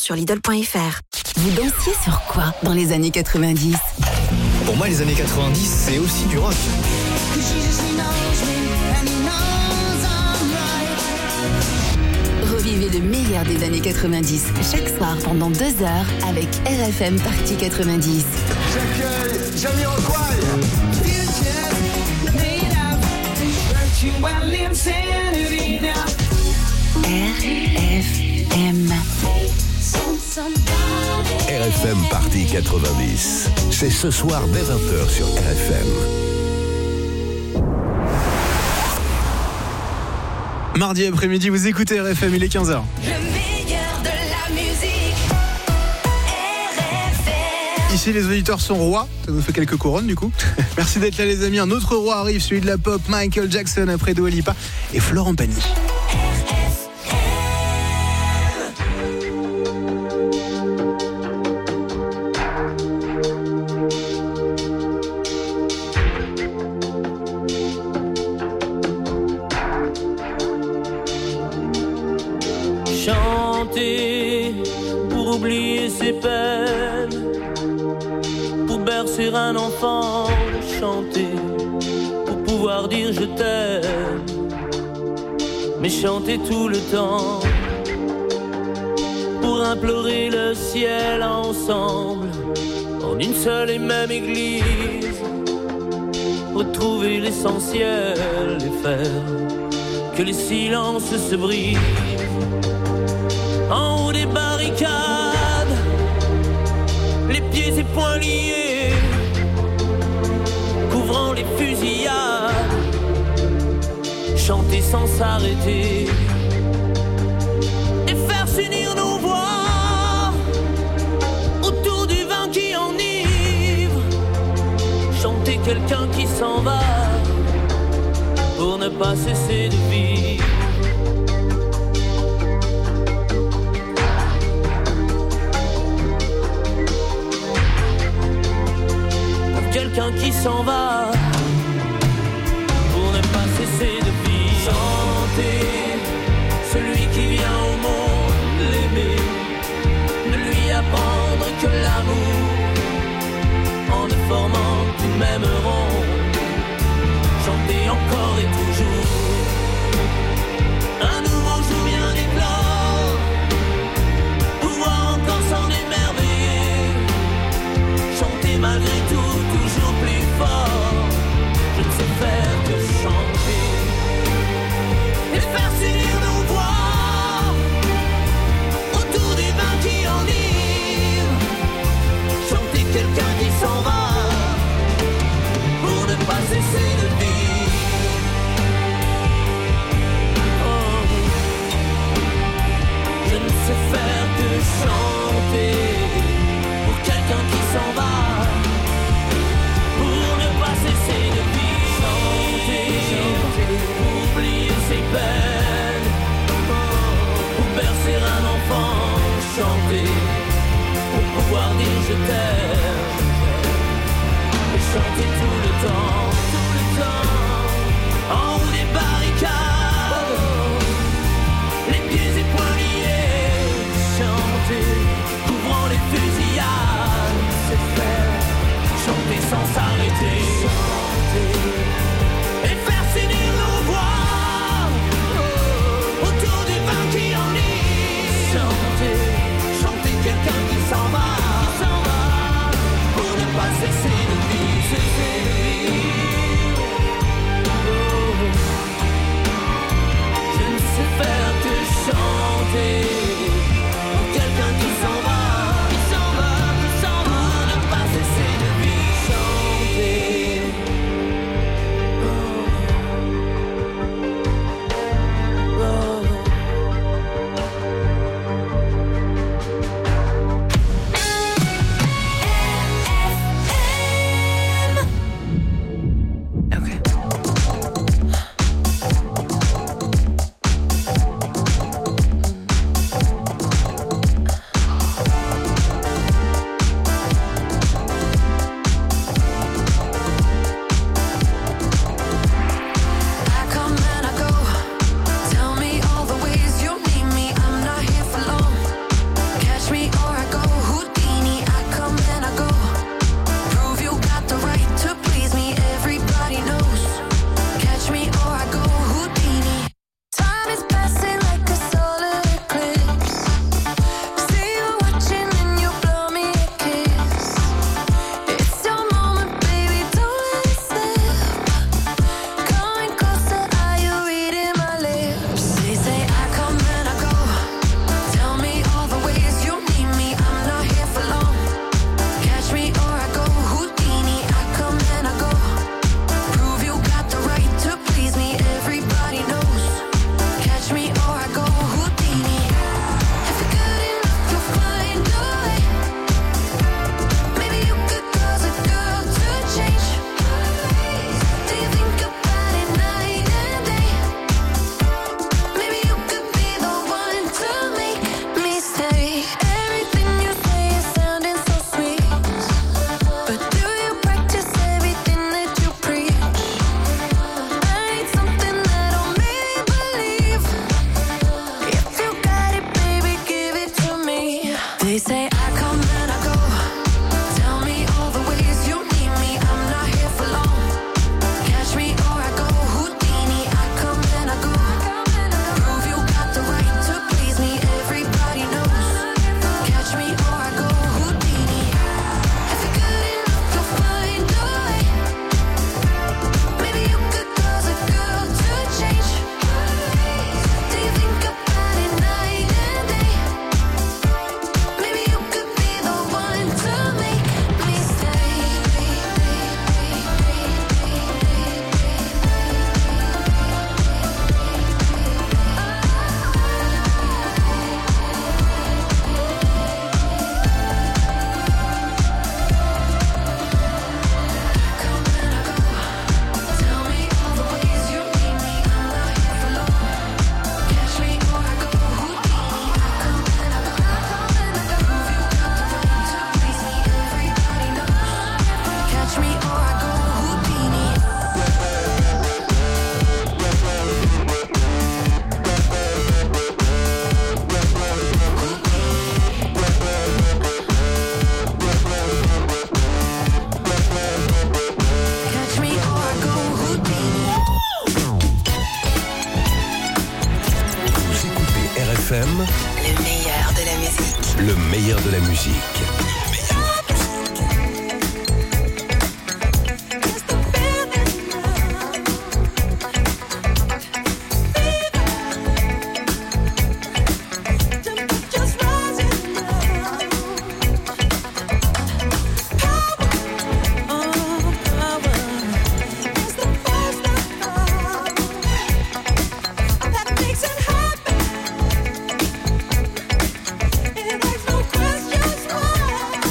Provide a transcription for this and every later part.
sur Lidl.fr. Vous dansiez sur quoi dans les années 90? Pour moi, les années 90, c'est aussi du rock. Revivez le meilleur des années 90 chaque soir pendant 2 heures avec RFM Party 90. J'accueille Jamiroquai. RFM. RFM Party 90. C'est ce soir dès 20h sur RFM. Mardi après-midi, vous écoutez RFM, il est 15h. Le meilleur de la musique. RFM. Ici, les auditeurs sont rois. Ça nous fait quelques couronnes, du coup. Merci d'être là, les amis. Un autre roi arrive, celui de la pop, Michael Jackson, après Dua Lipa et Florent Pagny. Chanter pour oublier ses peines, pour bercer un enfant, chanter pour pouvoir dire je t'aime, mais chanter tout le temps pour implorer le ciel ensemble en une seule et même église, retrouver l'essentiel et faire que les silences se brisent. En haut des barricades, les pieds et poings liés, couvrant les fusillades, chanter sans s'arrêter et faire s'unir nos voix autour du vin qui enivre, chanter quelqu'un qui s'en va pour ne pas cesser de vivre. Quelqu'un qui s'en va pour ne pas cesser de vivre. Chanter celui qui vient au monde l'aimer, ne lui apprendre que l'amour en ne formant qu'une même ronde. Chanter encore et toujours un nouveau jour vient d'éclore, pouvoir encore s'en émerveiller, chanter malgré tout. Je ne sais faire que chanter et faire s'unir nos voix autour du vin qui enivre, chanter quelqu'un qui s'en va pour ne pas cesser de vivre. Oh. Je ne sais faire que chanter pour quelqu'un qui s'en va. Cesser de vivre, chanter, pour oublier ses peines, pour bercer un enfant, chanter, pour pouvoir dire je t'aime, et chanter tout le temps, en haut des barricades, les pieds et poings liés, chanter, couvrant les fusillades, c'est faire, chanter sans s'arrêter. Et faire s'unir nos voix autour du vin qui enivre, chanter, chanter quelqu'un qui s'en va pour ne pas cesser de vivre, Je ne sais faire que chanter pour quelqu'un qui s'en va pour ne pas cesser de vivre, chanter. say I come and I go. Tell me all the ways you need me. I'm not here for long. Catch me or I go Houdini. I come and I go. Prove you got the right to please me. Everybody knows. Catch me or I go Houdini. If you're good enough, you'll find a way. Maybe you could cause a girl to change. Do you think about it night and day? Maybe you could be the one to make me stay. Come and I go. Tell me all the ways you need me. I'm not here for long. Catch me or I go Houdini. I come and I go. Prove you got the right to please me. Everybody knows. Catch me or I go Houdini. Catch me or I go Houdini. Vous écoutez RFM, Le meilleur de la musique. le meilleur de la musique. Just rising now. Power is the first of all. That makes it happen. It makes no questions why.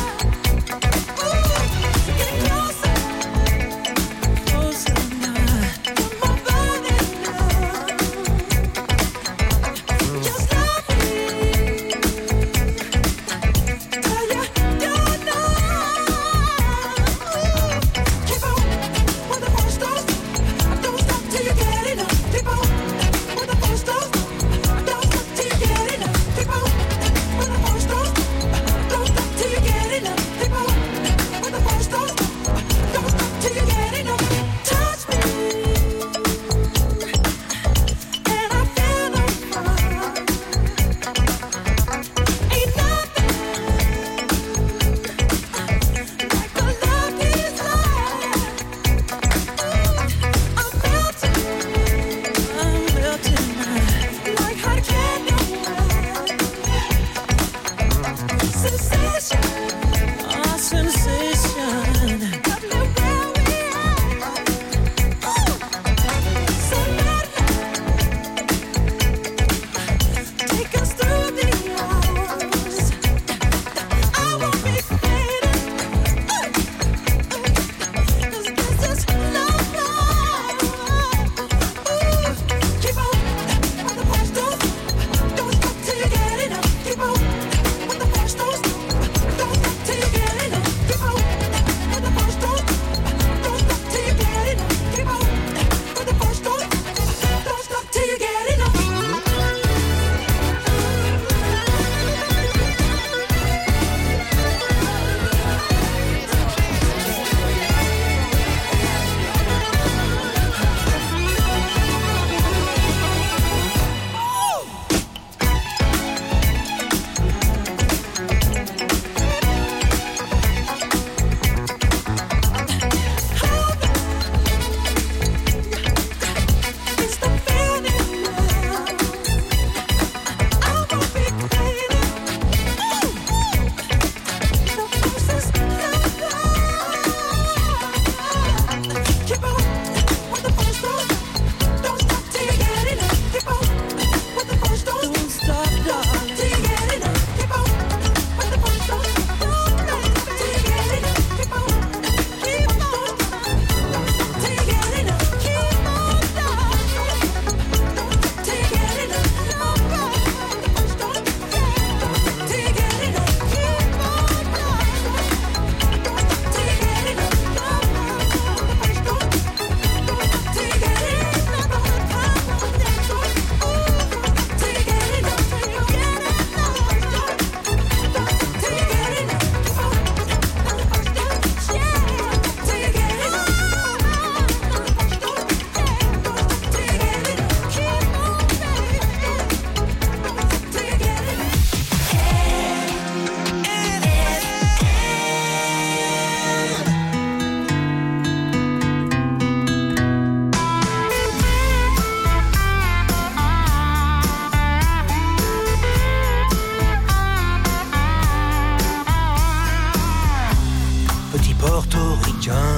portoricain,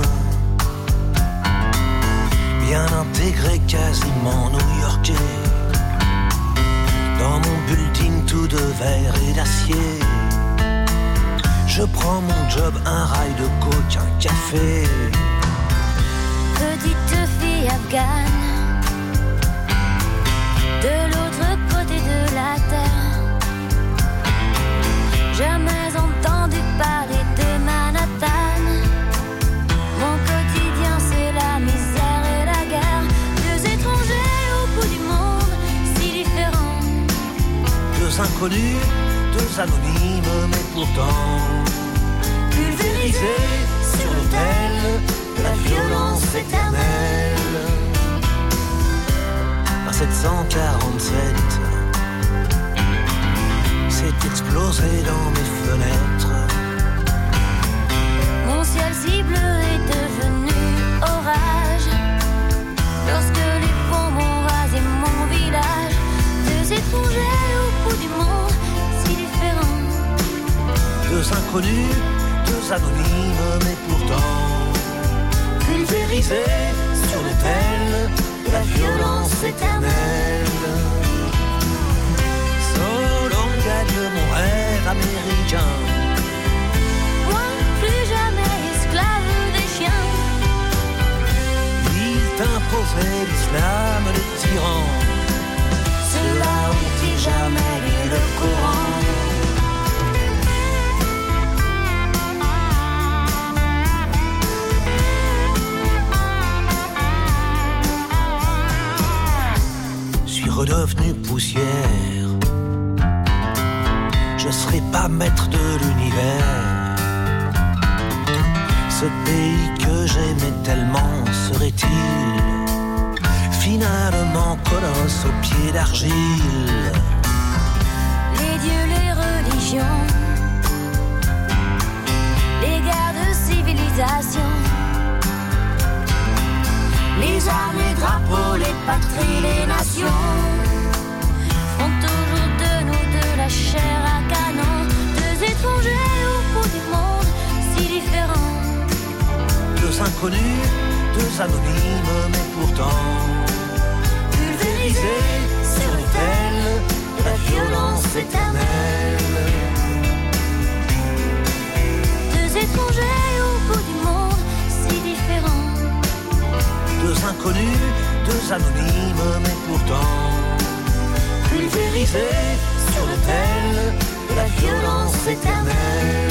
bien intégré, quasiment new-yorkais. Dans mon building tout de verre et d'acier, je prends mon job, un rail de coke, un café. Petite fille afghane, de l'autre côté de la terre. Jamais entendu parler de Manhattan. Mon quotidien c'est la misère et la guerre. Deux étrangers au bout du monde, si différents. Deux inconnus, deux anonymes, mais pourtant pulvérisés sur l'autel de la violence éternelle. À 747, c'est explosé dans mes fenêtres. Mon ciel si bleu est devenu orage lorsque les bombes ont rasé mon village. Deux étrangers au bout du monde, si différents. Deux inconnus, deux anonymes, mais pourtant pulvérisés sur l'autel de la violence éternelle. Solon gagne mon rêve américain. Moi, plus jamais esclave des chiens. Il t'imposait l'islam, les tyrans. Ceux-là ont-ils jamais lu le Coran? Redevenu poussière, je serai pas maître de l'univers. Ce pays que j'aimais tellement serait-il finalement colosse aux pieds d'argile? Les dieux, les religions, les guerres de civilisation, les armes, les drapeaux, les patries, les nations font toujours de nous de la chair à canon. Deux étrangers au bout du monde, si différents. Deux inconnus, deux anonymes, mais pourtant pulvérisés sur l'autel de la violence éternelle. Deux étrangers au bout du monde, si différents. Deux inconnus, deux anonymes, mais pourtant pulvérisés sur l'autel de la violence éternelle.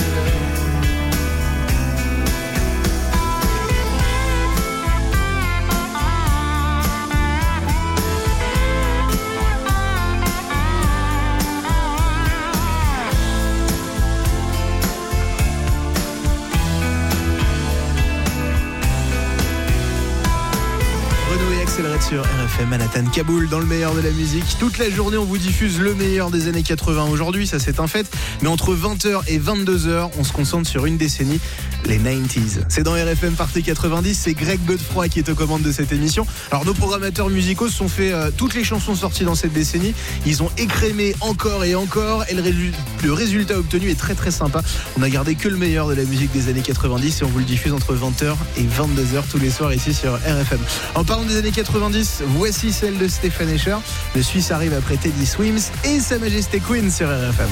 Accélérate sur RFM Manhattan Kaboul dans le meilleur de la musique. Toute la journée on vous diffuse le meilleur des années 80 aujourd'hui, ça c'est un fait. Mais entre 20h et 22h, on se concentre sur une décennie, les 90s. C'est dans RFM Party 90, c'est Greg Godefroy qui est aux commandes de cette émission. Alors nos programmateurs musicaux se sont fait toutes les chansons sorties dans cette décennie. Ils ont écrémé encore et encore et le résultat obtenu est très très sympa. On a gardé que le meilleur de la musique des années 90 et on vous le diffuse entre 20h et 22h tous les soirs ici sur RFM. En parlant des années 90, voici celle de Stephen Escher. Le Suisse arrive après Teddy Swims et Sa Majesté Queen sur RFM.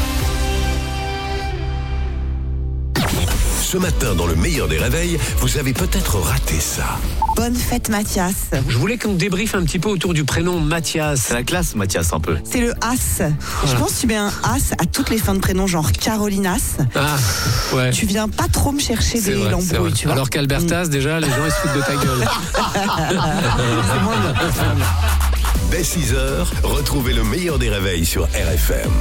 Ce matin, dans le meilleur des réveils, vous avez peut-être raté ça. Bonne fête Mathias. Je voulais qu'on débriefe un petit peu autour du prénom Mathias. C'est la classe, Mathias, un peu. C'est le As. Je pense que tu mets un As à toutes les fins de prénom, genre Carolinas. Ah, ouais. Tu viens pas trop me chercher C'est des vrai, lambrouilles, tu vois. Alors qu'Albertas, déjà, les gens ils se foutent de ta gueule. C'est moins bien. Dès 6h, retrouvez le meilleur des réveils sur RFM.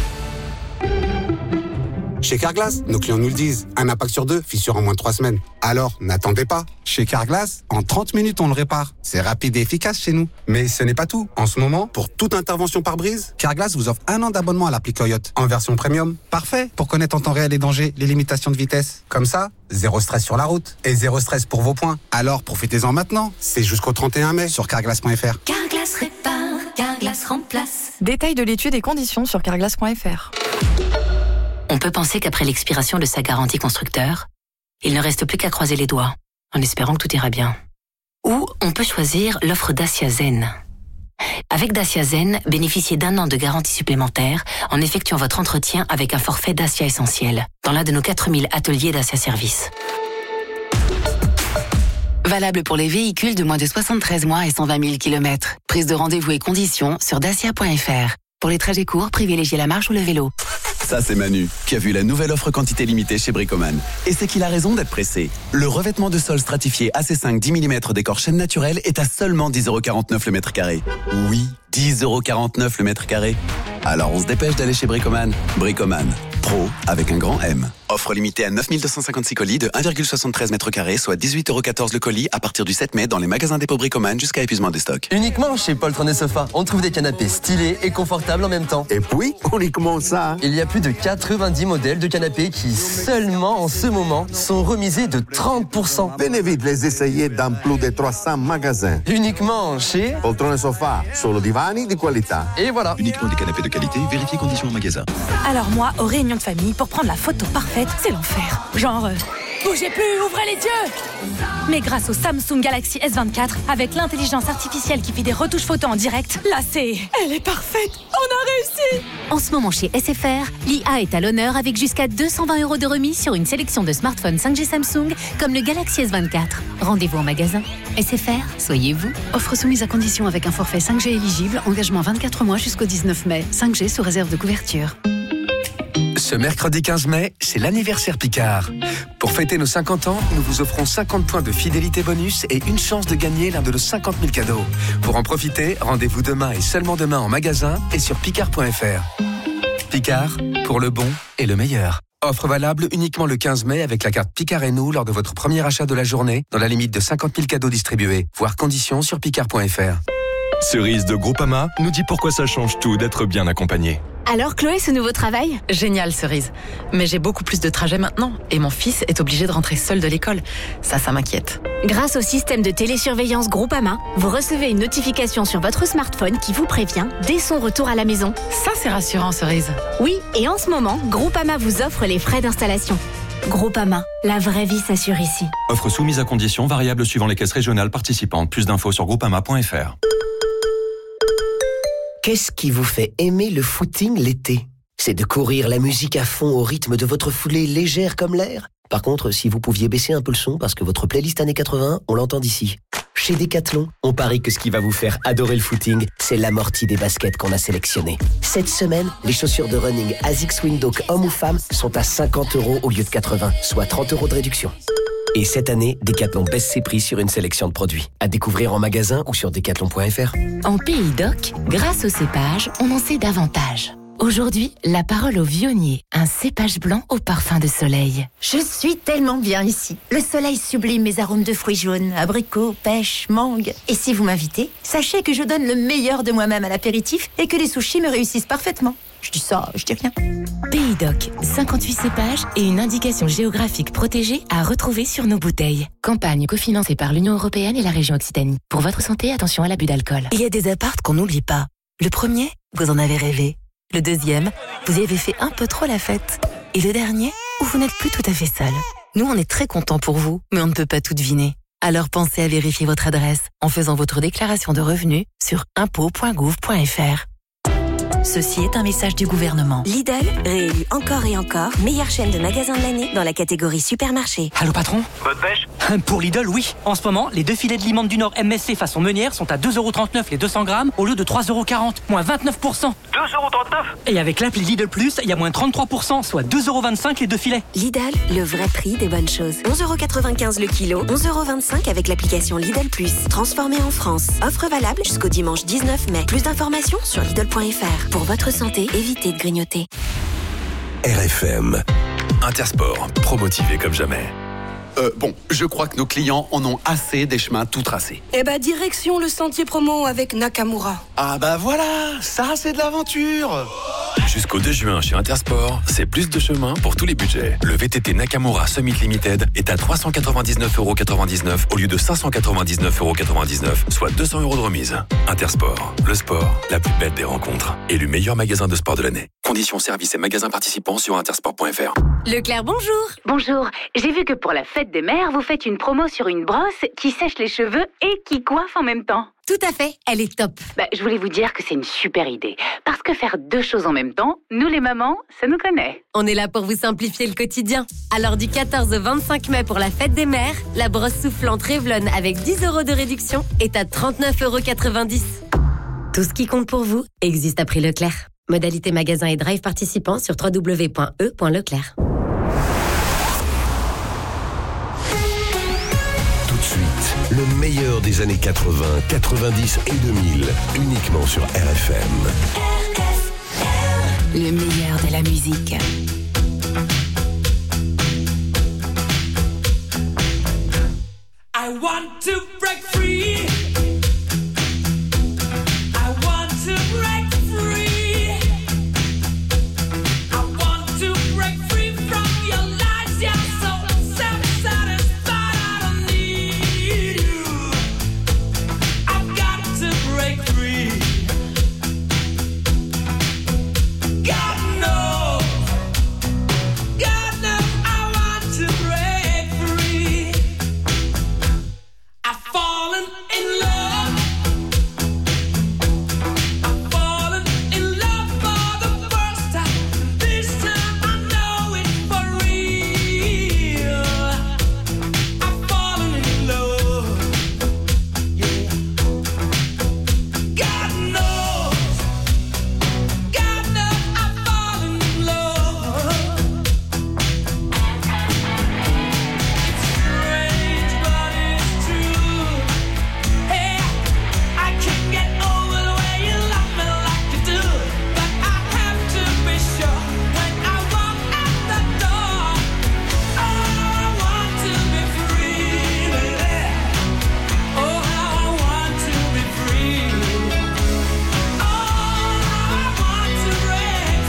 Chez Carglass, nos clients nous le disent. Un impact sur deux, fissure en moins de 3 semaines. Alors, n'attendez pas. Chez Carglass, en 30 minutes, on le répare. C'est rapide et efficace chez nous. Mais ce n'est pas tout. En ce moment, pour toute intervention par brise, Carglass vous offre 1 an d'abonnement à l'appli Coyote en version premium. Parfait pour connaître en temps réel les dangers, les limitations de vitesse. Comme ça, zéro stress sur la route et zéro stress pour vos points. Alors, profitez-en maintenant. C'est jusqu'au 31 mai sur carglass.fr. Carglass répare, Carglass remplace. Détail de l'étude et conditions sur carglass.fr. On peut penser qu'après l'expiration de sa garantie constructeur, Il ne reste plus qu'à croiser les doigts, en espérant que tout ira bien. Ou on peut choisir l'offre Dacia Zen. Avec Dacia Zen, bénéficiez d'1 an de garantie supplémentaire en effectuant votre entretien avec un forfait Dacia Essentiel dans l'un de nos 4000 ateliers Dacia Service. Valable pour les véhicules de moins de 73 mois et 120 000 km. Prise de rendez-vous et conditions sur dacia.fr. Pour les trajets courts, privilégiez la marche ou le vélo. Ça, c'est Manu, qui a vu la nouvelle offre quantité limitée chez Bricoman. Et c'est qu'il a raison d'être pressé. Le revêtement de sol stratifié AC5 10 mm décor chaîne naturelle est à seulement 10,49€ le mètre carré. Oui, 10,49€ le mètre carré. Alors on se dépêche d'aller chez Bricoman. Bricoman, pro avec un grand M. Offre limitée à 9256 colis de 1,73 m², soit 18,14€ le colis à partir du 7 mai dans les magasins dépôt Bricoman jusqu'à épuisement des stocks. Uniquement chez Poltron et Sofa, on trouve des canapés stylés et confortables en même temps. Et puis, uniquement ça. Il y a plus de 90 modèles de canapés qui, seulement en ce moment, sont remisés de 30%. Venez vite les essayer dans plus de 300 magasins. Uniquement chez Poltron et Sofa, solo divani di qualità. Et voilà. Uniquement des canapés de qualité, vérifiez conditions en magasin. Alors moi, aux réunions de famille, pour prendre la photo parfaite, c'est l'enfer. Genre, bougez plus, ouvrez les yeux. Mais grâce au Samsung Galaxy S24, avec l'intelligence artificielle qui fait des retouches photos en direct, là elle est parfaite. On a réussi. En ce moment chez SFR, l'IA est à l'honneur avec jusqu'à 220€ de remise sur une sélection de smartphones 5G Samsung comme le Galaxy S24. Rendez-vous en magasin. SFR, soyez vous. Offre soumise à condition avec un forfait 5G éligible, engagement 24 mois jusqu'au 19 mai. 5G sous réserve de couverture. Ce mercredi 15 mai, c'est l'anniversaire Picard. Pour fêter nos 50 ans, nous vous offrons 50 points de fidélité bonus et une chance de gagner l'un de nos 50 000 cadeaux. Pour en profiter, rendez-vous demain et seulement demain en magasin et sur picard.fr. Picard, pour le bon et le meilleur. Offre valable uniquement le 15 mai avec la carte Picard et nous lors de votre premier achat de la journée, dans la limite de 50 000 cadeaux distribués. Voir conditions sur picard.fr. Cerise de Groupama nous dit pourquoi ça change tout d'être bien accompagné. Alors Chloé, ce nouveau travail ? Génial, Cerise. Mais j'ai beaucoup plus de trajets maintenant et mon fils est obligé de rentrer seul de l'école. Ça m'inquiète. Grâce au système de télésurveillance Groupama, vous recevez une notification sur votre smartphone qui vous prévient dès son retour à la maison. Ça, c'est rassurant, Cerise. Oui, et en ce moment, Groupama vous offre les frais d'installation. Groupama, la vraie vie s'assure ici. Offre soumise à conditions, variable suivant les caisses régionales participantes. Plus d'infos sur groupama.fr. Qu'est-ce qui vous fait aimer le footing l'été ? C'est de courir la musique à fond au rythme de votre foulée légère comme l'air ? Par contre, si vous pouviez baisser un peu le son parce que votre playlist années 80, on l'entend d'ici. Chez Decathlon, on parie que ce qui va vous faire adorer le footing, c'est l'amorti des baskets qu'on a sélectionnées. Cette semaine, les chaussures de running ASICS Windhoek hommes ou femmes sont à 50€ au lieu de 80, soit 30€ de réduction. Et cette année, Decathlon baisse ses prix sur une sélection de produits. À découvrir en magasin ou sur decathlon.fr. En Pays d'Oc, grâce au cépage, on en sait davantage. Aujourd'hui, la parole au vionnier, un cépage blanc au parfum de soleil. Je suis tellement bien ici. Le soleil sublime mes arômes de fruits jaunes, abricots, pêche, mangue. Et si vous m'invitez, sachez que je donne le meilleur de moi-même à l'apéritif et que les sushis me réussissent parfaitement. Je dis ça, je dis rien. Pays d'Oc, 58 cépages et une indication géographique protégée à retrouver sur nos bouteilles. Campagne cofinancée par l'Union européenne et la région Occitanie. Pour votre santé, attention à l'abus d'alcool. Il y a des apparts qu'on n'oublie pas. Le premier, vous en avez rêvé. Le deuxième, vous y avez fait un peu trop la fête. Et le dernier, où vous n'êtes plus tout à fait seul. Nous, on est très contents pour vous, mais on ne peut pas tout deviner. Alors pensez à vérifier votre adresse en faisant votre déclaration de revenus sur impôts.gouv.fr. Ceci est un message du gouvernement. Lidl, réélu encore et encore, meilleure chaîne de magasins de l'année dans la catégorie supermarché. Allô patron ? Bonne pêche ? Pour Lidl, oui. En ce moment, les 2 filets de limande du Nord MSC façon meunière sont à 2,39€ les 200 grammes au lieu de 3,40€, moins 29%. 2,39€ ? Et avec l'appli Lidl Plus, il y a moins 33%, soit 2,25€ les 2 filets. Lidl, le vrai prix des bonnes choses. 11,95€ le kilo, 11,25€ avec l'application Lidl Plus. Transformé en France. Offre valable jusqu'au dimanche 19 mai. Plus d'informations sur Lidl.fr. Pour votre santé, évitez de grignoter. RFM. Intersport, pro-motivé comme jamais. Bon, je crois que nos clients en ont assez des chemins tout tracés. Eh bah, direction le sentier promo avec Nakamura. Ah bah voilà, ça c'est de l'aventure. Jusqu'au 2 juin chez Intersport, c'est plus de chemin pour tous les budgets. Le VTT Nakamura Summit Limited est à 399,99€ au lieu de 599,99€, soit 200€ de remise. Intersport, le sport, la plus belle des rencontres. Élu meilleur magasin de sport de l'année. Conditions, services et magasins participants sur intersport.fr. Leclerc, bonjour. Bonjour, j'ai vu que pour la fête des mères, vous faites une promo sur une brosse qui sèche les cheveux et qui coiffe en même temps. Tout à fait, elle est top. Je voulais vous dire que c'est une super idée. Parce que faire deux choses en même temps, nous les mamans, ça nous connaît. On est là pour vous simplifier le quotidien. Alors du 14 au 25 mai pour la fête des mères, la brosse soufflante Revlon avec 10 € de réduction est à 39,90 €. Tout ce qui compte pour vous existe à prix Leclerc. Modalité magasin et drive participants sur www.e.leclerc. Tout de suite, le meilleur des années 80, 90 et 2000, uniquement sur RFM. Le meilleur de la musique. I want to break free. I want to break free. I want to break free from your lies. You're so self-satisfied. I don't need you. I've got to break free. God knows I want to break free. I've fallen in love. I've fallen in love for the first time. This time I know it's for real. I've fallen in love. Yeah. God knows I've fallen in love. It's strange, but it's true. Hey, I can't get over the way you love me like you do. But I have to be sure when I walk out the door. Oh, I want to be free, baby. Oh, how I want to be free. Oh, I want to break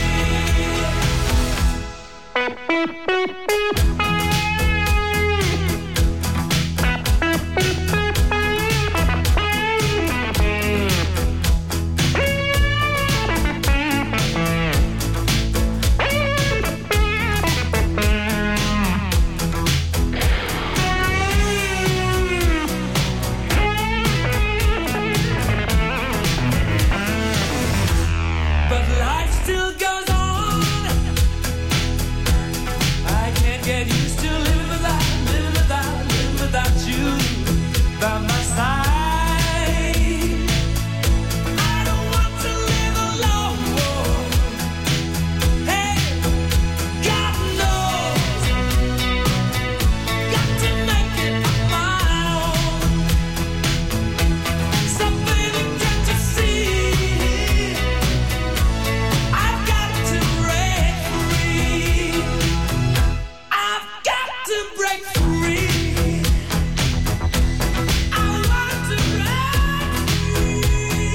But life still goes on. I can't get used to living without you by my side. I don't want to live alone. Hey, God knows, got to make it on my own. So baby, can't you see? I've got to break free. I've got to break free. I want to break free.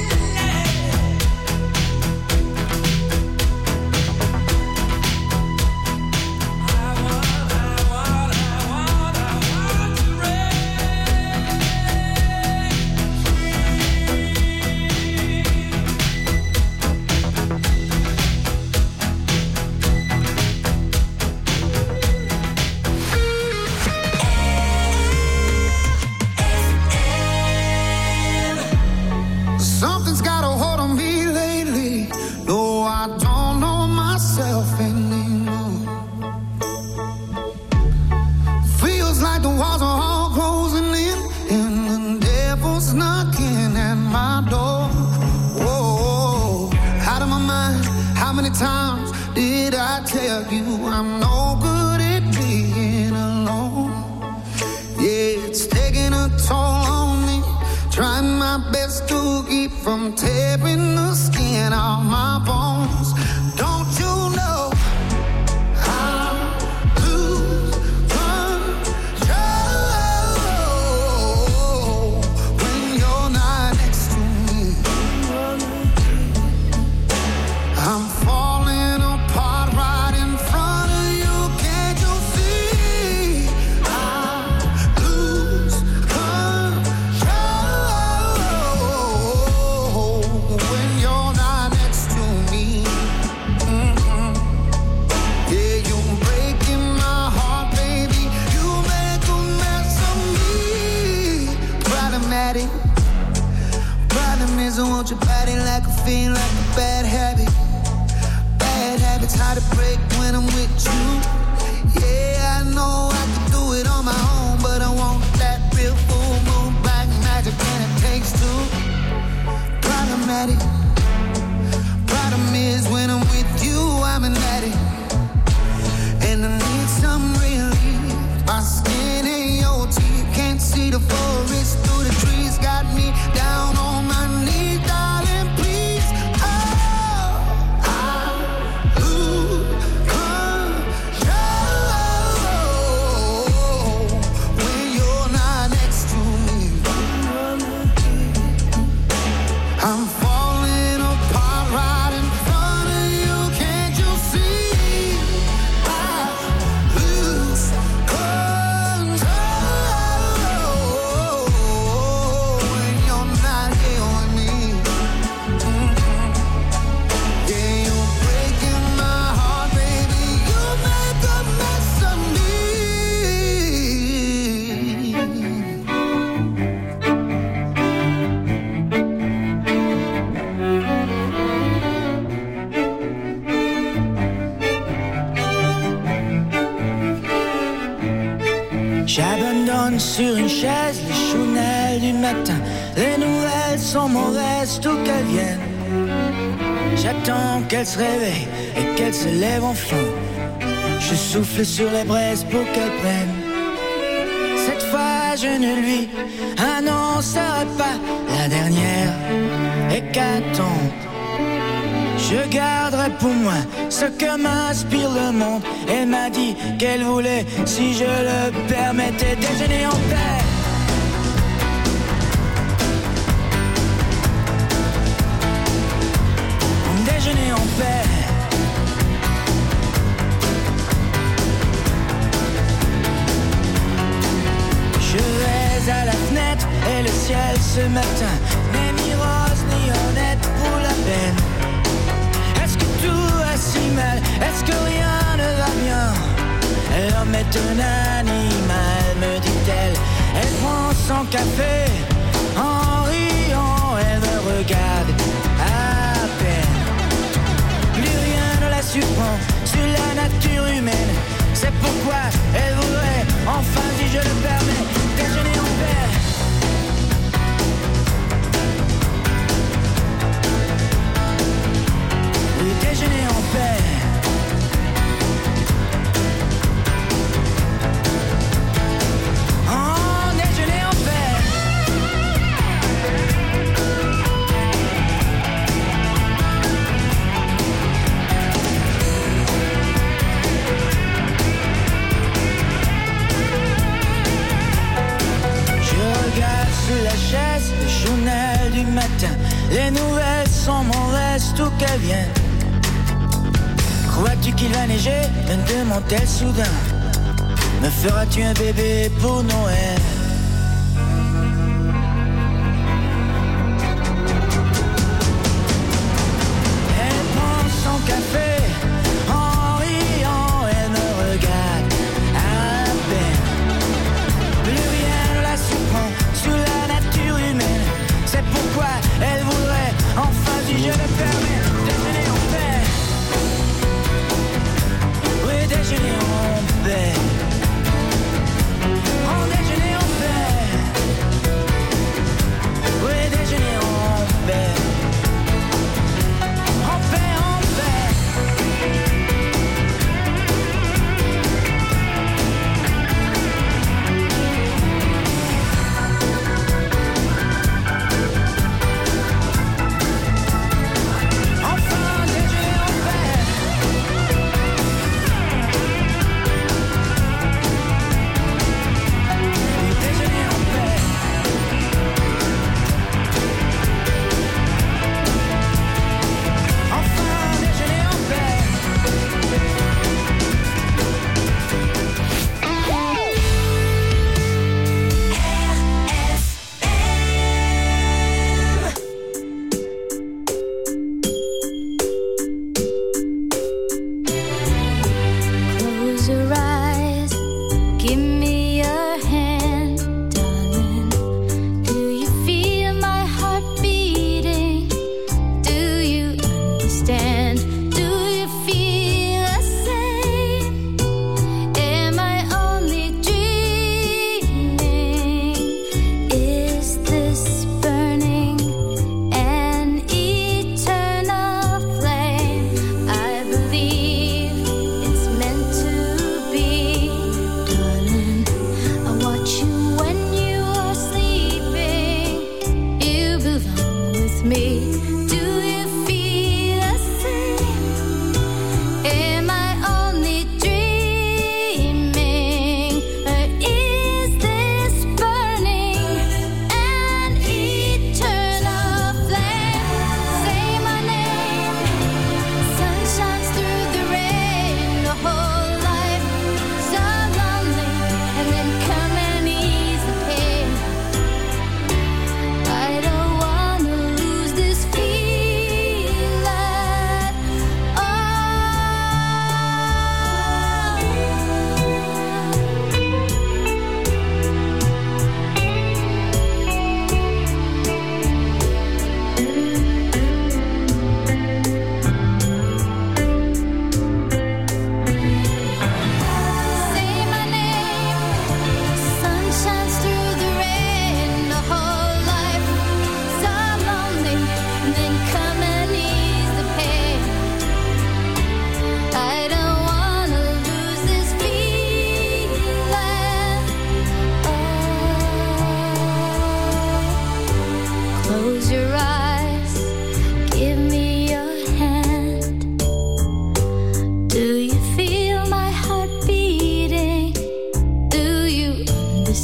Something's got a hold on me lately. No, I don't know myself anymore. Feels like the walls are all closing in, and the devil's knocking at my door. Whoa, out of my mind. How many times did I tell you I'm no good at being alone? Yeah, it's taking a toll on me. Trying my best to keep from tearing the skin off my bones. Don't you know I lose control when you're not next to me? I'm falling apart right in front of you. Can't you see? I lose control when you're not next to me. caffeine like a bad habit. Bad habits hard to break when I'm with you. Yeah, I know I can do it on my own, but I want that real full moon black magic, and it takes two. Problematic. Problem is when I'm with you, I'm an addict, and I need some relief. My skin ain't your teeth, can't see the forest through the trees. Got me down on my knees, darling, please. Oh, I lose control when you're not next to me. I'm falling apart right in front of you, can't you see? I lose control when you're not here with me. Yeah, you're breaking my heart, baby. You make a mess of me. J'abandonne sur une chaise les chounelles du matin. Les nouvelles sont mauvaises, tout qu'elles viennent. J'attends qu'elle se réveille et qu'elle se lève enfin. Je souffle sur les braises pour qu'elle prenne. Cette fois je ne lui annoncerai pas la dernière hécatombe. Je garderai pour moi ce que m'inspire le monde. Elle m'a dit qu'elle voulait, si je le permettais, déjeuner en paix. Déjeuner en paix. Je vais à la fenêtre et le ciel ce matin n'est ni rose ni honnête pour la peine. Est-ce que tout va si mal? Est-ce que rien ne va bien? L'homme est un animal, me dit-elle. Elle prend son café en riant, elle me regarde à peine. Plus rien ne la surprend sur la nature humaine. C'est pourquoi elle voudrait, enfin si je le permets, déjeuner en paix. Oui, déjeuner en paix. Oh, déjeuner en paix. Je regarde sous la chaise le journal du matin. Les nouvelles sont mauvaises, tout qu'elles viennent. Crois-tu qu'il va neiger? Me demande-t-elle soudain. Me feras-tu un bébé pour Noël? Elle prend son café en riant, elle me regarde à peine. Plus rien ne la surprend sur la nature humaine. C'est pourquoi elle voudrait, enfin si je le permets, déjeuner en paix. Oui, déjeuner en paix. En déjeuner en paix. Oui, déjeuner en paix. En paix, en paix. Enfin, déjeuner en paix. Oui, déjeuner en paix. Enfin, déjeuner en paix. Close your eyes, give me your hand, darling. Do you feel my heart beating? Do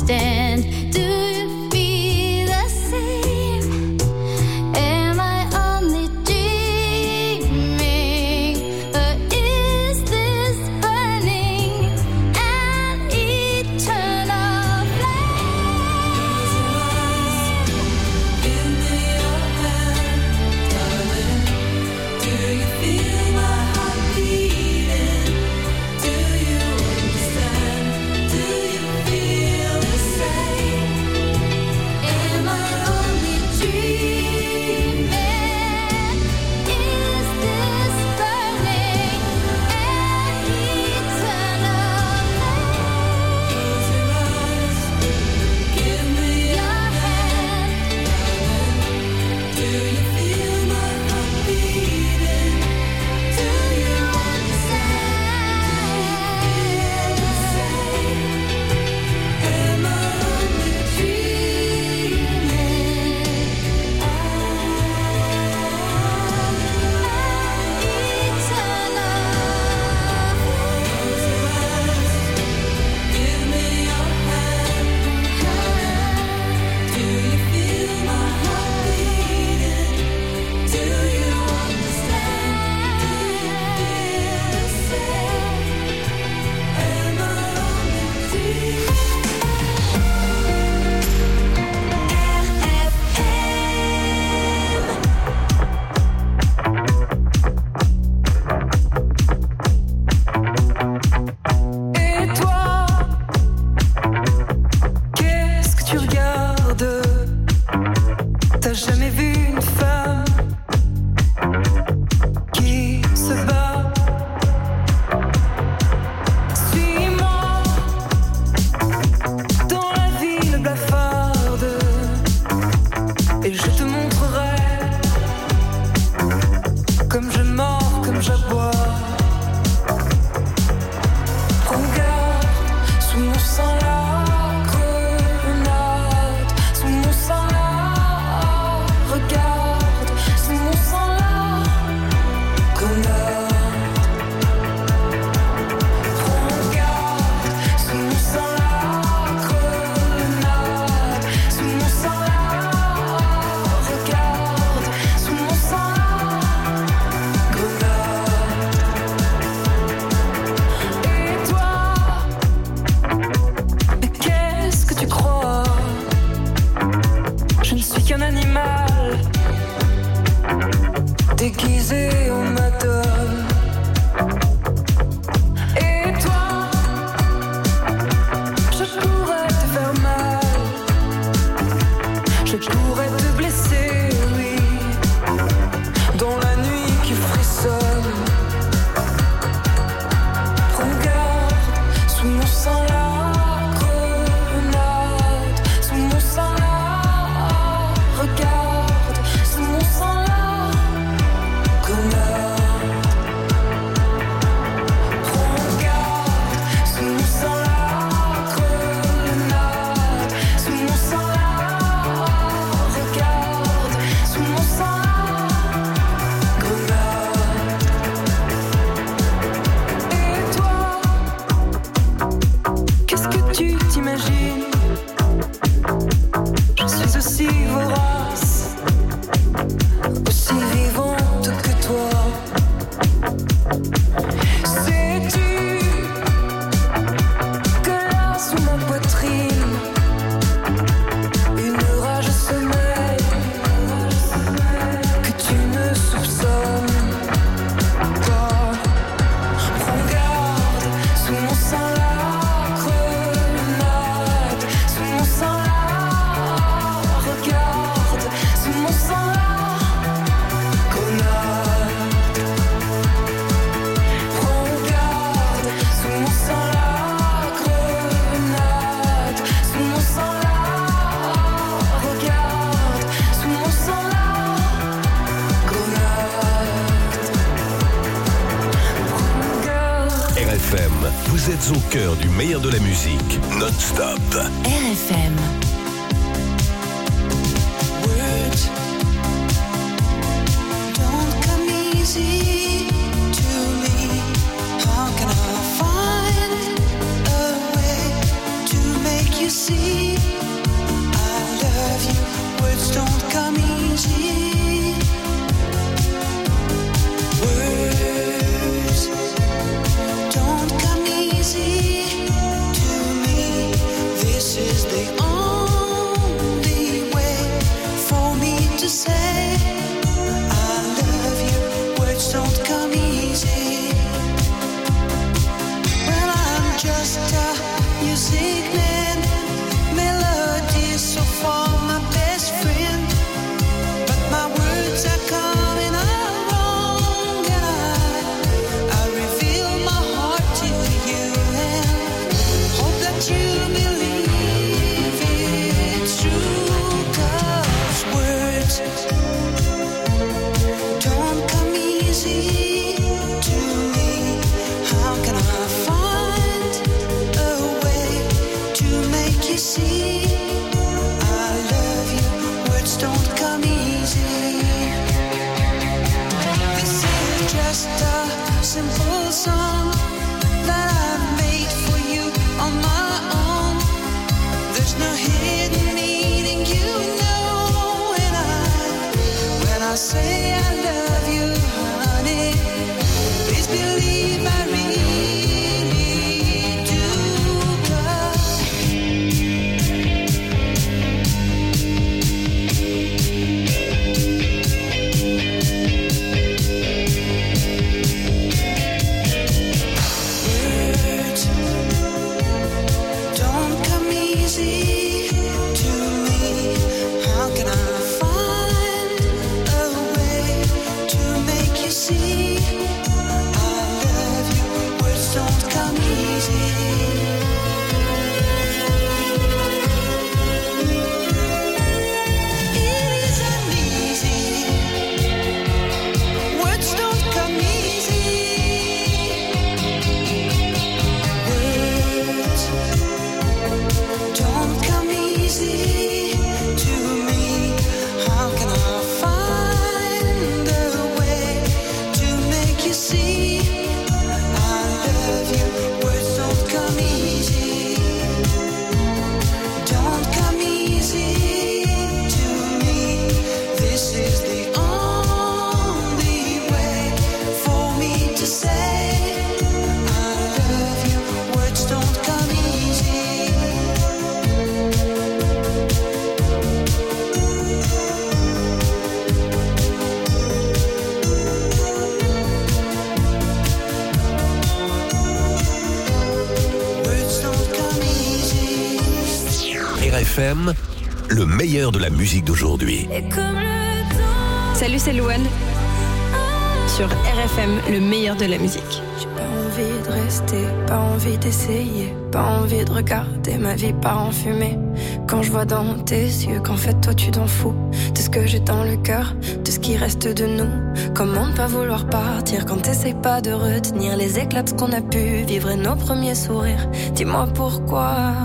understand? Do you feel the same? Am I only dreaming? Or is this burning an eternal flame? Give me your hand, darling. Do you feel my heart beating? Do you understand? Do you feel the same? Am I only dreaming? Is this burning an eternal flame? Give me your hand, darling. Do you feel my heart beating? Do you understand? Am I only Give me your hand, do you feel my heart beating? Do you understand? Do you feel the same? Am I only Et toi, qu'est-ce que tu regardes? T'as jamais vu une femme qui se bat? Suis-moi dans la ville blafarde et je te montrerai comme je mords, comme j'aboie. Regarde, sous mon sang la grenade, sous mon sang la. Regarde, sous mon sang la grenade. Regarde, sous mon sang la grenade, sous mon sang la. Regarde, sous mon sang la grenade. Et toi, mais qu'est-ce que tu crois? Je ne suis qu'un animal déguisé en madone. Et toi, je pourrais te faire mal, je pourrais te blesser, oui, dans la nuit qui frissonne. Regarde, sous mon sang la grenade, sous mon sang la. Regarde, sous mon sang la grenade. Regarde, sous mon sang la grenade, sous mon sang la. Regarde, sous mon sang la grenade. Et toi, qu'est-ce que tu t'imagines? Je suis aussi vorace, aussi vivante que toi. Sais-tu que là sous ma poitrine, une rage sommeille que tu ne soupçonnes pas. Regarde, sous mon sang la grenade, sous mon sang la. Regarde, sous mon sang la grenade. Regarde, sous mon sang la grenade, sous mon sang la. Regarde, sous mon sang la grenade. RFM, vous êtes au cœur du meilleur de la musique, non-stop. RFM. Words don't come easy to me. How can I find a way to make you see? music man, melodies so far my best friend, but my words are coming out wrong, and I reveal my heart to you and hope that you believe it's true, 'cause words don't come easy to me. How can I find a way to make you see I love you? Words don't come easy. This is just a simple song that I made for you on my own. There's no hidden meaning, you know, and when I say I love you, honey, please believe I really do, 'cause words don't come easy to me. How can I find a way to make you see I love you? Words don't come easy. It isn't easy. Words don't come easy. Words don't come easy to me. How can I find a way to make you see I love you? Words don't come easy. Don't come easy to me. This is the only way for me to say I love you. Words don't come easy. Words don't come easy. RFM, le meilleur de la musique d'aujourd'hui. Salut, c'est Louane. Sur RFM, le meilleur de la musique. J'ai pas envie de rester, pas envie d'essayer, pas envie de regarder ma vie part en fumée. Quand je vois dans tes yeux qu'en fait toi tu t'en fous de ce que j'ai dans le cœur, de ce qui reste de nous. Comment ne pas vouloir partir quand t'essayes pas de retenir les éclats de ce qu'on a pu vivre et nos premiers sourires. Dis-moi pourquoi.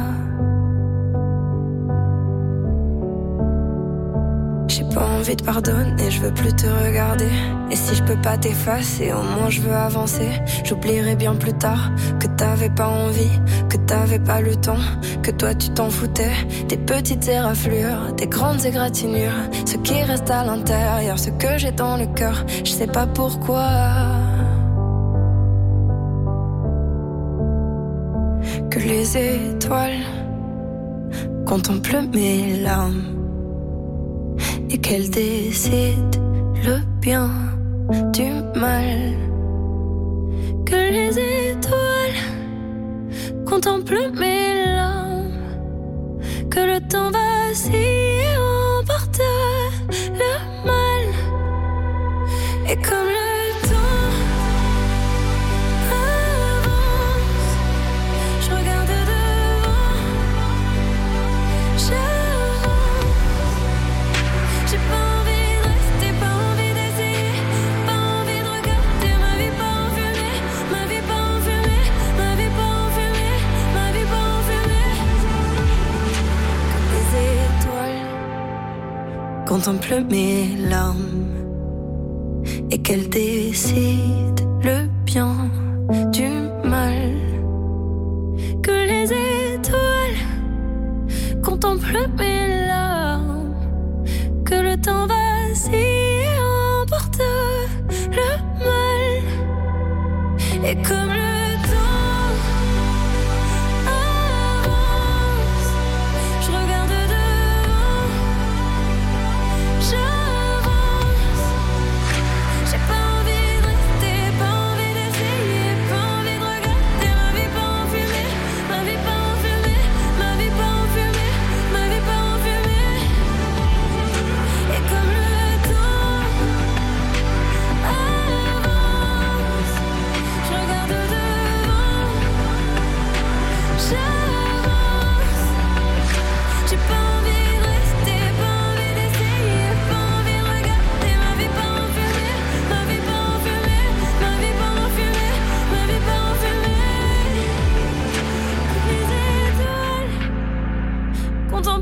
J'ai pas envie de pardonner, je veux plus te regarder. Et si je peux pas t'effacer, au moins je veux avancer. J'oublierai bien plus tard que t'avais pas envie, que t'avais pas le temps, que toi tu t'en foutais. Des petites éraflures, des grandes égratignures, ce qui reste à l'intérieur, ce que j'ai dans le cœur, je sais pas pourquoi. Que les étoiles contemplent mes larmes et qu'elles décident le bien du mal. Que les étoiles contemplent mes larmes, que le temps vacille et emporte le mal. Et comme le temps avance, je regarde devant, j'avance. J'ai pas envie de rester, pas envie d'essayer, pas envie de regarder ma vie pas en fumée, ma vie pas en fumée, ma vie pas en fumée, ma vie pas en fumée. Comme les étoiles contemplent mes larmes et qu'elles décident le bien du mal. Que les étoiles contemplent mes larmes, que le temps vacille et emporte le mal. Et comme le temps avance, je regarde devant, j'avance. J'ai pas envie de rester, pas envie d'essayer, pas envie de regarder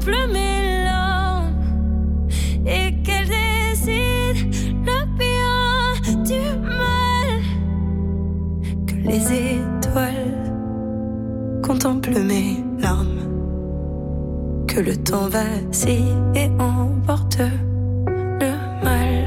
contemple mes larmes et qu'elle décide le bien du mal, que les étoiles contemplent mes larmes, que le temps vacille et emporte le mal.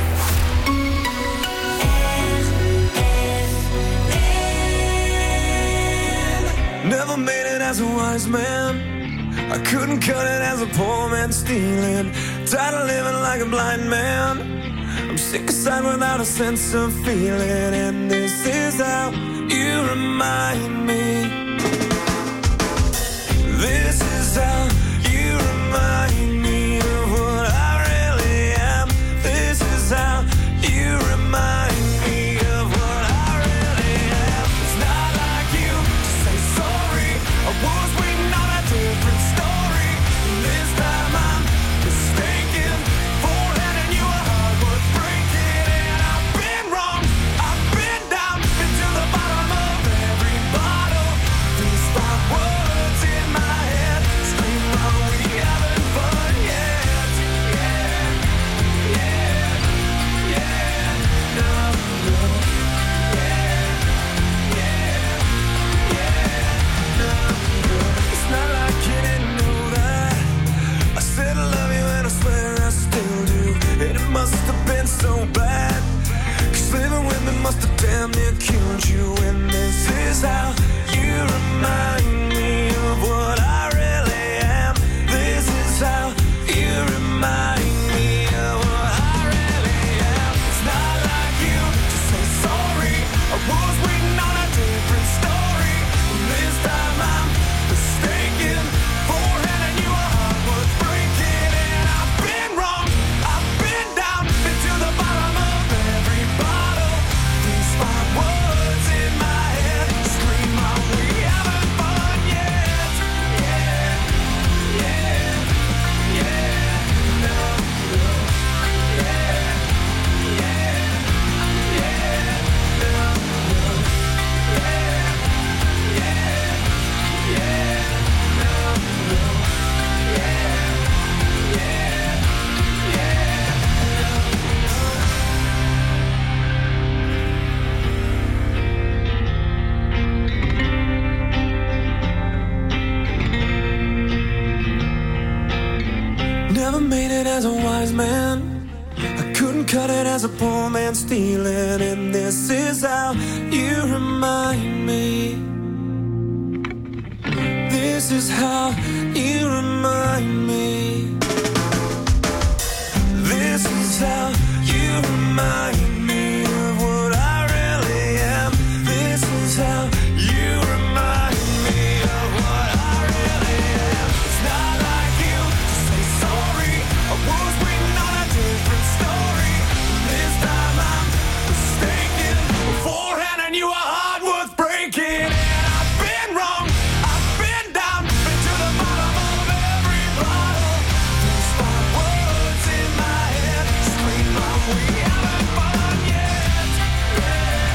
Never made it as a wise man. I couldn't cut it as a poor man stealing. Tired of living like a blind man. I'm sick aside without a sense of feeling. And this is how you remind me. This is how you remind me of what I really am. This is how you remind me of what I really am. It's not like you to say sorry. I was waiting on a different story. And this time I'm mistaken for letting you a heart worth breaking. And I've been wrong, I've been down, been to the bottom of every bottle. These 5 words in my head scream, are we having fun yet? Yeah, yeah, yeah, no, no. Yeah, yeah, yeah, no, no. It's not like you didn't know that I said I love you and I swear I still do. And it must have been so bad, 'cause living with me must have damn near killed you. And this is how you remind me of what I really am. This is how you remind me of what I really am. It's not like you to say sorry. I was waiting on a different story. And this time I'm mistaken for handing you a heart worth breaking. And I've been wrong, I've been down, been to the bottom of every bottle. These 5 words in my head scream, are we having fun yet? Yeah, yeah, yeah, no, no. Yeah, yeah, yeah, no, no. Yeah, yeah, yeah, no, no. Yeah, never made it as a wise man. I couldn't cut it as a poor man stealing. And this is how you remind me. This is how you remind me. This is how you remind me of what I really am. This is how you remind me of what I really am. It's not like you to say sorry. I was waiting on a different story. This time I'm mistaken for handing you a heart worth breaking. And I've been wrong, I've been down, been to the bottom of every bottle. These 5 words in my head scream, are we having fun yet? Yeah,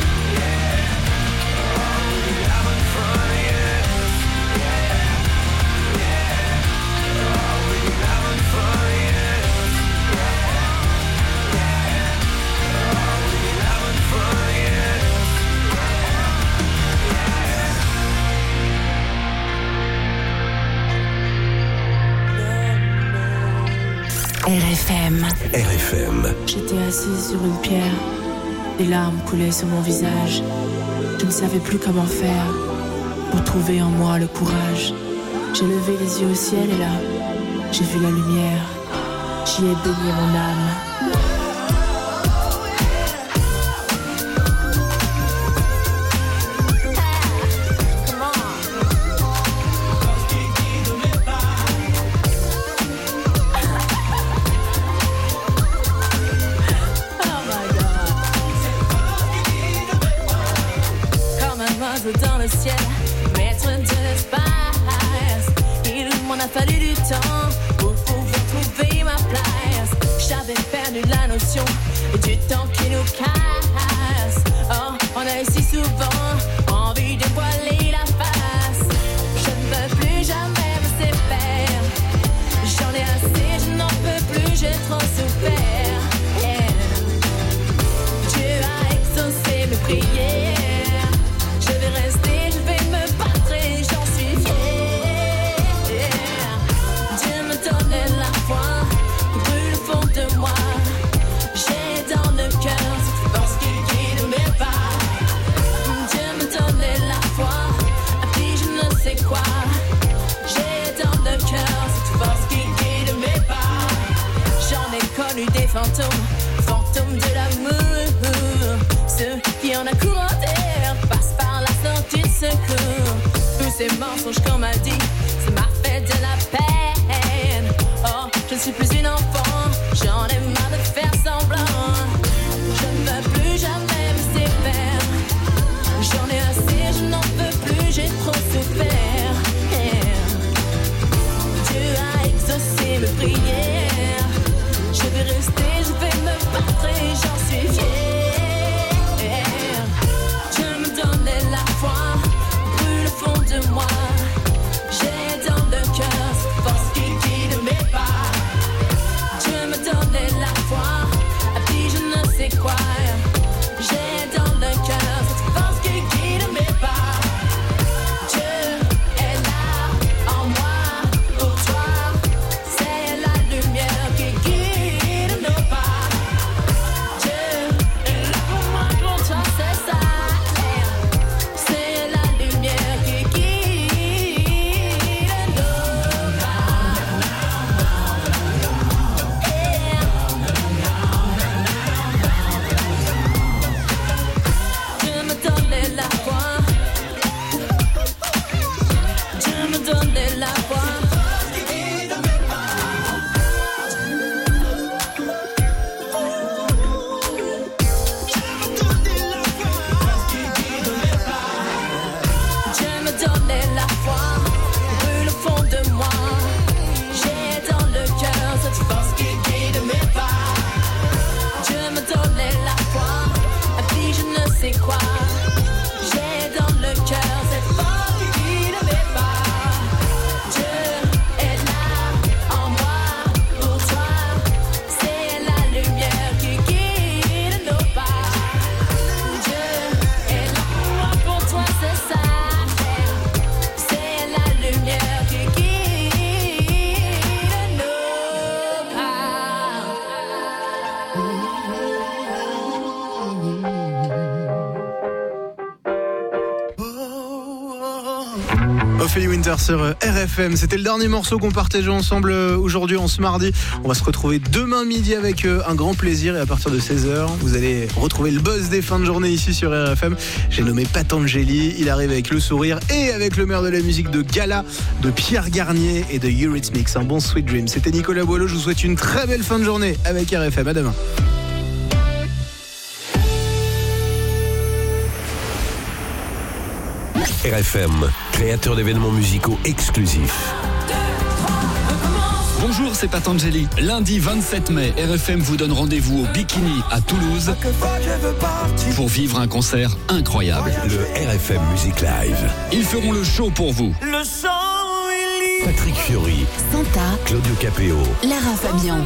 yeah. Are we having fun yet? Yeah, yeah. Are we having fun yet? Yeah, yeah. Are we having fun yet? RFM. RFM. J'étais assise sur une pierre, des larmes coulaient sur mon visage. Je ne savais plus comment faire pour trouver en moi le courage. J'ai levé les yeux au ciel et là, j'ai vu la lumière. J'y ai baigné mon âme. Dans le ciel, maître de l'espace. Il m'en a fallu du temps pour pouvoir trouver ma place. J'avais perdu la notion du temps qui nous casse. Oh, on a eu si souvent envie de voiler la face. Je ne veux plus jamais me séparer fantômes, fantômes de l'amour. Ceux qui en a commentaire passent par la sortie de secours. Tous ces mensonges qu'on m'a dit, ça m'a fait de la peine. Oh, je ne suis plus une enfant, j'en ai marre de faire semblant. Je ne veux plus jamais me séparer. J'en ai assez, je n'en peux plus, j'ai trop souffert. Dieu a exaucé mes prières. Je vais rester, je vais me battre et j'en suis fière. Je me donnais la foi, brûle au fond de moi. J'ai dans le cœur cette force qui guide mes pas. Je me donnais la foi, et puis je ne sais quoi. J'ai dans le cœur cette force qui guide mes pas. Dieu est là en moi, pour toi. C'est la lumière qui guide nos pas. Dieu est là pour moi, pour toi, c'est ça. C'est la lumière qui guide nos pas. Je me donnais la foi. Je me donnais la foi. Je me donnais la foi, brûle au fond de moi. J'ai dans le cœur cette force qui guide mes pas. Je me donnais la foi, et puis je ne sais quoi. J'ai dans le cœur cette force qui guide mes pas. Dieu est là en moi, pour toi. C'est la lumière qui guide nos pas. Dieu est là pour moi, pour toi, c'est ça. C'est la lumière qui guide nos pas. Ophélie Winter sur RFM. C'était le dernier morceau qu'on partageait ensemble aujourd'hui en ce mardi. On va se retrouver demain midi avec un grand plaisir et à partir de 16h, vous allez retrouver le buzz des fins de journée ici sur RFM. J'ai nommé Patangeli. Il arrive avec le sourire et avec le maire de la musique de Gala, de Pierre Garnier et de Eurythmics. Un bon Sweet Dream. C'était Nicolas Boileau. Je vous souhaite une très belle fin de journée avec RFM. À demain. RFM, créateur d'événements musicaux exclusifs. Bonjour, c'est Patangeli. Lundi 27 mai, RFM vous donne rendez-vous au Bikini à Toulouse pour vivre un concert incroyable. Le RFM Music Live. Ils feront le show pour vous. Le sang est libre. Patrick Fiori, Santa, Claudio Capéo, Lara Fabian.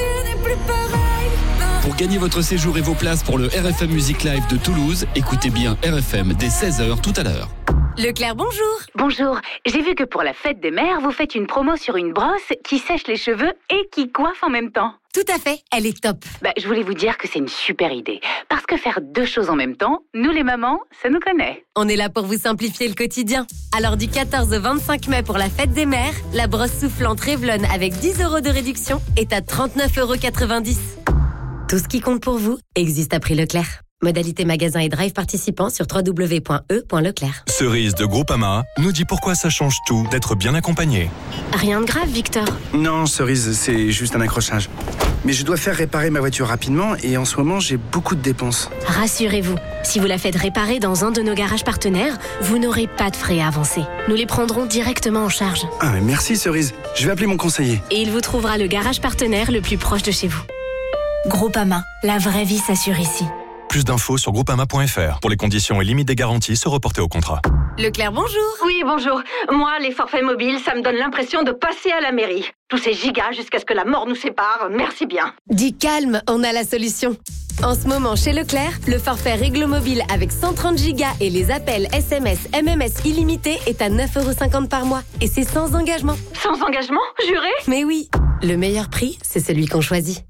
Pour gagner votre séjour et vos places pour le RFM Music Live de Toulouse, écoutez bien RFM dès 16h tout à l'heure. Leclerc, bonjour. Bonjour, j'ai vu que pour la fête des mères, vous faites une promo sur une brosse qui sèche les cheveux et qui coiffe en même temps. Tout à fait, elle est top. Je voulais vous dire que c'est une super idée. Parce que faire deux choses en même temps, nous les mamans, ça nous connaît. On est là pour vous simplifier le quotidien. Alors du 14 au 25 mai pour la fête des mères, la brosse soufflante Revlon avec 10 € de réduction est à 39,90 €. Tout ce qui compte pour vous existe à prix Leclerc. Modalité magasin et drive participants sur www.e.leclerc. Cerise de Groupama nous dit pourquoi ça change tout d'être bien accompagné. Rien de grave, Victor. Non, Cerise, c'est juste un accrochage. Mais je dois faire réparer ma voiture rapidement et en ce moment, j'ai beaucoup de dépenses. Rassurez-vous, si vous la faites réparer dans un de nos garages partenaires, vous n'aurez pas de frais à avancer. Nous les prendrons directement en charge. Ah, mais merci Cerise. Je vais appeler mon conseiller. Et il vous trouvera le garage partenaire le plus proche de chez vous. Groupama, la vraie vie s'assure ici. Plus d'infos sur groupama.fr. Pour les conditions et limites des garanties, se reporter au contrat. Leclerc, bonjour. Oui, bonjour. Moi, les forfaits mobiles, ça me donne l'impression de passer à la mairie. Tous ces gigas jusqu'à ce que la mort nous sépare, merci bien. Dis calme, on a la solution. En ce moment, chez Leclerc, le forfait Réglo Mobile avec 130 gigas et les appels SMS, MMS illimités est à 9,50 € par mois. Et c'est sans engagement. Sans engagement, juré ? Mais oui, le meilleur prix, c'est celui qu'on choisit.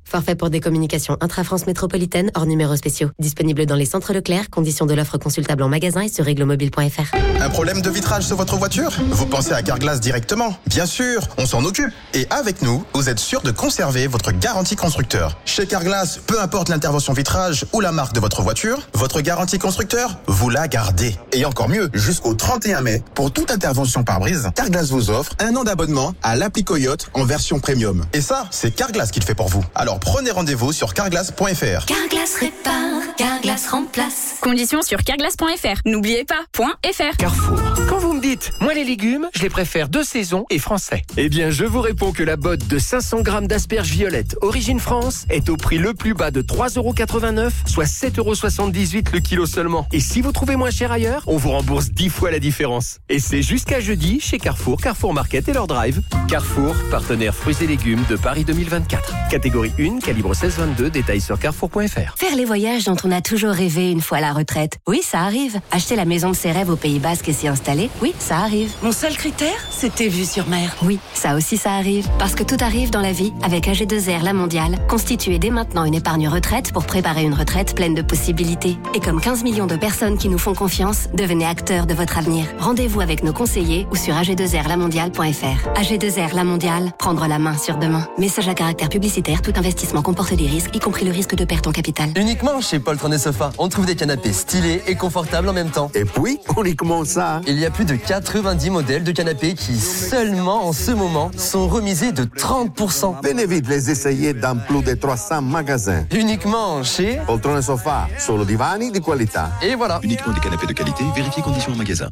Forfait pour des communications intra-France métropolitaine hors numéros spéciaux. Disponible dans les centres Leclerc. Conditions de l'offre consultable en magasin et sur règlemobile.fr. Un problème de vitrage sur votre voiture? Vous pensez à Carglass directement? Bien sûr, on s'en occupe. Et avec nous, vous êtes sûr de conserver votre garantie constructeur. Chez Carglass, peu importe l'intervention vitrage ou la marque de votre voiture, votre garantie constructeur, vous la gardez. Et encore mieux, jusqu'au 31 mai, pour toute intervention pare-brise, Carglass vous offre 1 an d'abonnement à l'appli Coyote en version premium. Et ça, c'est Carglass qui le fait pour vous. Alors prenez rendez-vous sur carglass.fr. Carglass répare, Carglass remplace. Conditions sur carglass.fr. N'oubliez pas, .fr. Carrefour. Quand vous me dites, moi les légumes, je les préfère de saison et français. Eh bien, je vous réponds que la botte de 500 grammes d'asperges violettes Origine France est au prix le plus bas de 3,89 €, soit 7,78 € le kilo seulement. Et si vous trouvez moins cher ailleurs, on vous rembourse 10 fois la différence. Et c'est jusqu'à jeudi chez Carrefour, Carrefour Market et leur drive. Carrefour, partenaire fruits et légumes de Paris 2024. Catégorie 1, calibre 16-22, détails sur carrefour.fr. Faire les voyages dont on a toujours rêvé une fois à la retraite. Oui, ça arrive. Acheter la maison de ses rêves au Pays Basque et s'y installer. Oui, ça arrive. Mon seul critère, c'était vue sur mer. Oui, ça aussi ça arrive. Parce que tout arrive dans la vie avec AG2R La Mondiale. Constituez dès maintenant une épargne retraite pour préparer une retraite pleine de possibilités. Et comme 15 millions de personnes qui nous font confiance, devenez acteurs de votre avenir. Rendez-vous avec nos conseillers ou sur ag2rlamondiale.fr. AG2R La Mondiale, prendre la main sur demain. Message à caractère publicitaire, tout investissement comporte des risques, y compris le risque de perte en capital. Uniquement chez Poltron et Sofa, on trouve des canapés stylés et confortables en même temps. Et puis, uniquement ça. Il y a plus de 90 modèles de canapés qui, seulement en ce moment, sont remisés de 30%. Venez vite les essayer dans plus de 300 magasins. Uniquement chez Poltron et Sofa, solo divani di qualità. Et voilà. Uniquement des canapés de qualité, vérifiez conditions en magasin.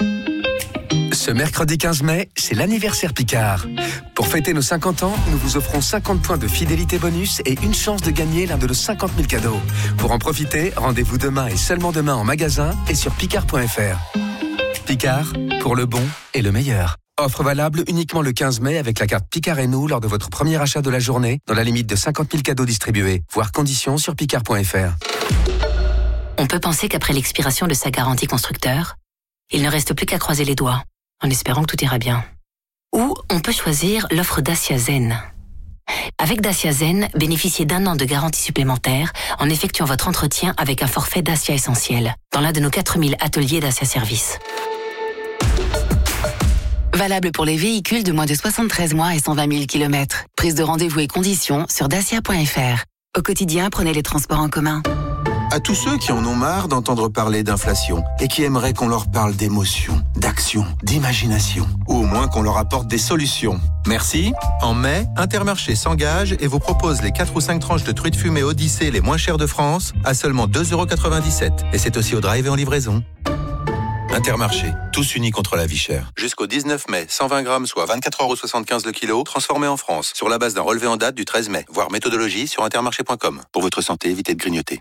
Ce mercredi 15 mai, c'est l'anniversaire Picard. Pour fêter nos 50 ans, nous vous offrons 50 points de fidélité bonus et une chance de gagner l'un de nos 50 000 cadeaux. Pour en profiter, rendez-vous demain et seulement demain en magasin et sur picard.fr. Picard, pour le bon et le meilleur. Offre valable uniquement le 15 mai avec la carte Picard et nous lors de votre premier achat de la journée, dans la limite de 50 000 cadeaux distribués. Voir conditions sur picard.fr. On peut penser qu'après l'expiration de sa garantie constructeur, il ne reste plus qu'à croiser les doigts, en espérant que tout ira bien. Ou on peut choisir l'offre Dacia Zen. Avec Dacia Zen, bénéficiez d'1 an de garantie supplémentaire en effectuant votre entretien avec un forfait Dacia Essentiel dans l'un de nos 4000 ateliers Dacia Service. Valable pour les véhicules de moins de 73 mois et 120 000 km. Prise de rendez-vous et conditions sur dacia.fr. Au quotidien, prenez les transports en commun. À tous ceux qui en ont marre d'entendre parler d'inflation et qui aimeraient qu'on leur parle d'émotion, d'action, d'imagination, ou au moins qu'on leur apporte des solutions. Merci. En mai, Intermarché s'engage et vous propose les 4 ou 5 tranches de truites fumées Odyssée les moins chères de France à seulement 2,97 €. Et c'est aussi au drive et en livraison. Intermarché, tous unis contre la vie chère. Jusqu'au 19 mai, 120 grammes, soit 24,75 € le kilo, transformés en France, sur la base d'un relevé en date du 13 mai. Voir méthodologie sur intermarché.com. Pour votre santé, évitez de grignoter.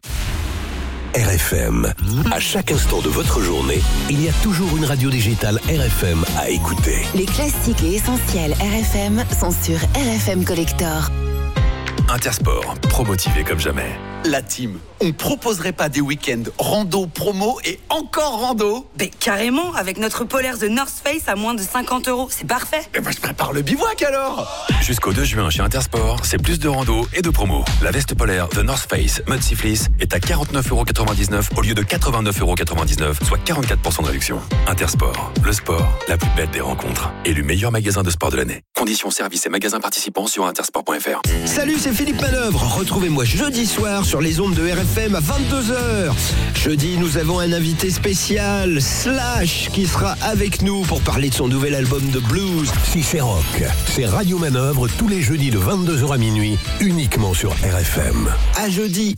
RFM. À chaque instant de votre journée, il y a toujours une radio digitale RFM à écouter. Les classiques et essentiels RFM sont sur RFM Collector. Intersport, promotivé comme jamais. La team, on proposerait pas des week-ends rando, promo et encore rando? Mais carrément, avec notre polaire The North Face à moins de 50 €, c'est parfait. Et ben je prépare le bivouac alors. Jusqu'au 2 juin chez Intersport, c'est plus de rando et de promo. La veste polaire The North Face Mud Sea Fleece est à 49,99 € au lieu de 89,99 €, soit 44% de réduction. Intersport, le sport, la plus belle des rencontres. Élu meilleur magasin de sport de l'année. Conditions, services et magasins participants sur intersport.fr. Salut, c'est Philippe Manœuvre. Retrouvez-moi jeudi soir sur les ondes de RFM à 22h. Jeudi, nous avons un invité spécial, Slash, qui sera avec nous pour parler de son nouvel album de blues. Si c'est rock, c'est Radio Manœuvre tous les jeudis de 22h à minuit, uniquement sur RFM. À jeudi.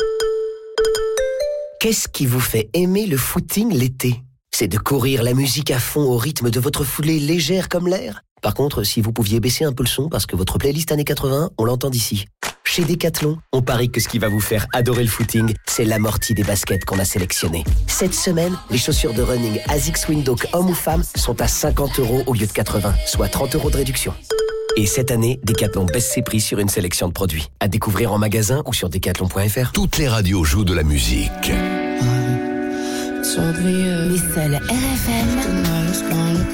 Qu'est-ce qui vous fait aimer le footing l'été? C'est de courir la musique à fond au rythme de votre foulée légère comme l'air? Par contre, si vous pouviez baisser un peu le son parce que votre playlist années 80, on l'entend d'ici. Chez Decathlon, on parie que ce qui va vous faire adorer le footing, c'est l'amorti des baskets qu'on a sélectionné. Cette semaine, les chaussures de running ASICS Windhoek hommes ou femmes sont à 50 € au lieu de 80, soit 30 € de réduction. Et cette année, Decathlon baisse ses prix sur une sélection de produits. À découvrir en magasin ou sur decathlon.fr. Toutes les radios jouent de la musique. Mais seul RFM